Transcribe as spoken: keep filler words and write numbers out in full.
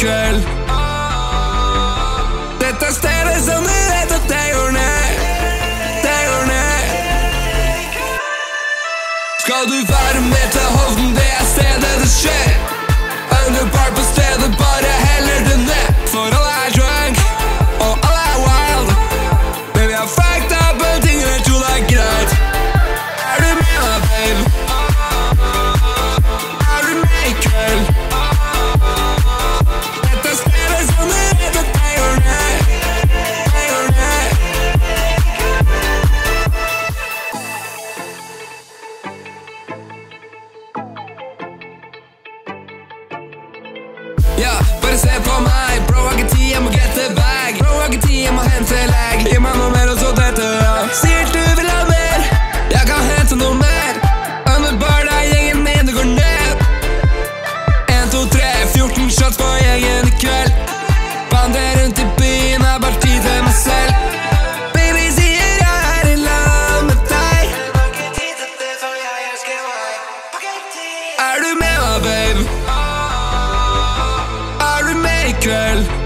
kveld. Dette er stedet som du vet at det går ned. Det går ned. Skal du være med til Hovden, det er stedet det skjer. Underbar på stedet, bare heller det ned. For alle er drunk, og alle er wild. Men vi har fucked up en ting eller to, det er greit. Er du med meg, babe? Er du med i kveld? Dette er stedet som du vet at det går ned. Det går ned. Ja, bare se på meg. Bro, har ikke tid, jeg må get the bag. Bro, har ikke tid, jeg må hente leg. Gi meg noe mer og så dette av. Sier du vil ha mer, jeg kan hente noe mer. Underbar, det er gjengen min, det går ned. En, to, tre, fjorten shots på gjengen i kveld. Bander rundt i byen, er bare tid til meg selv. Baby sier jeg er i lag med deg. Er du med meg, babe? Er du med i kveld?